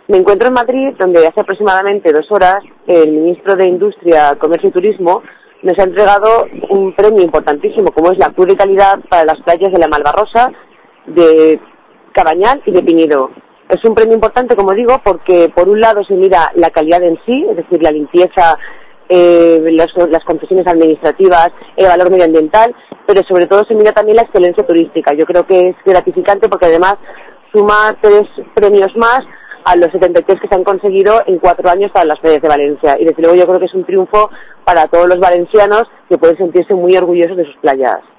Me encuentro en Madrid, donde hace aproximadamente 2 horas el ministro de Industria, Comercio y Turismo nos ha entregado un premio importantísimo, como es la Cruz de Calidad para las playas de la Malvarrosa, de Cabañal y de Piñedo. Es un premio importante, como digo, porque por un lado se mira la calidad en sí, es decir, la limpieza, las concesiones administrativas, el valor medioambiental, pero sobre todo se mira también la excelencia turística. Yo creo que es gratificante porque además suma 3 premios más a los 73 que se han conseguido en 4 años para las playas de Valencia. Y desde luego yo creo que es un triunfo para todos los valencianos que pueden sentirse muy orgullosos de sus playas.